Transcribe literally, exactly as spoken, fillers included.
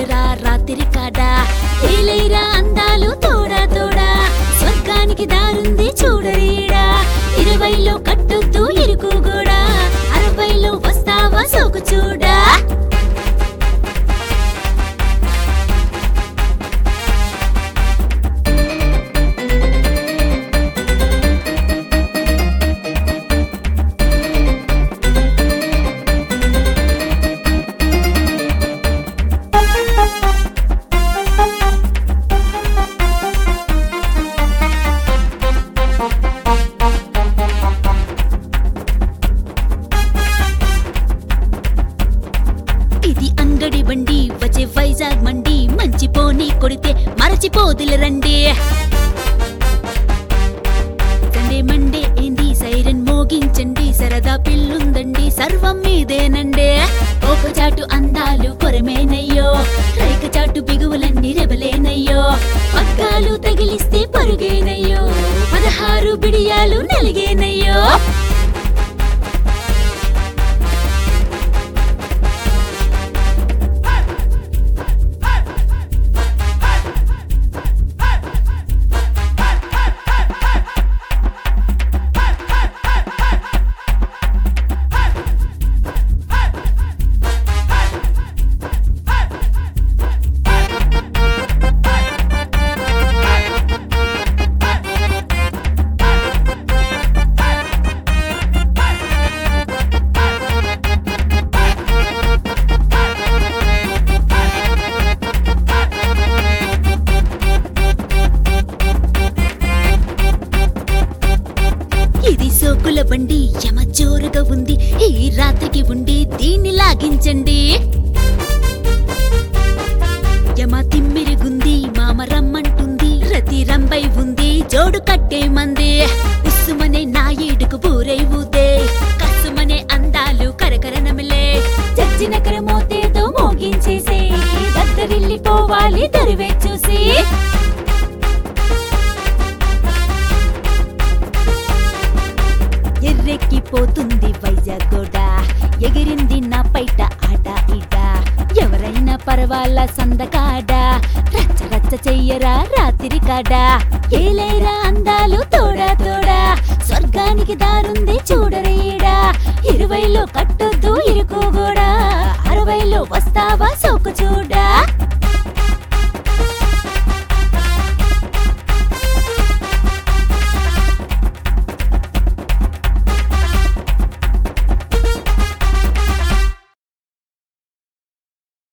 చెయ్యరా రాత్రి కాడా ఏలైరా అందాలు తోడా తోడా స్వర్గానికి దారుంది చూడరీడా ఇరవైలో కట్టొద్దు ఇరుకు కూడా అరవైలో వస్తావా సోకు చూడా ఇది అంగడి బండి వచ్చే వైజాగ్ మండి మంచి పోనీ కొడితే మరచిపోదుల రండి సండే మండే ఏంది సైరన్ మోగించండి సరదా పిల్లుందండి సర్వం మీదేనండి ఒక చాటు అందాలు కొరమేనయ్యో రైక చాటు బిగువులన్నీ రెబలేనయ్యో పగ్గాలు తగిలిస్తే పరుగేనయ్యో పదహారు బిడియాలు నలిగేనయ్యో ఇది సోకుల బండి యమ జోరుగా ఉంది ఈ రాత్రికి ఉండి దీన్ని లాగించండి యమ తిమ్మిరిగుంది మామ రమ్మంటుంది రతి రంబై ఉంది జోడు కట్టే మంది ఉస్సుమనే నా ఈడుకు బూరై ఊదే కస్సుమనే అందాలు కరకర నమిలే చచ్చిన కరమోతేదో మోగించేసే దద్దరిల్లిపోవాలి దరివే చూసి ఎర్రెక్కిపోతుంది వైజాగ్ గోడ ఎగిరింది నా పైట ఆట ఈట ఎవరైనా పర్వాలా సందకాడ రచ్చ రచ్చ చెయ్యరా రాత్రి కాడా ఏలైరా అందాలు తోడా తోడా స్వర్గానికి దారుంది చూడరీడా ఇరవైలో కట్టొద్దు ఇరుకు కూడా అరవైలో వస్తావా సోకు చూడా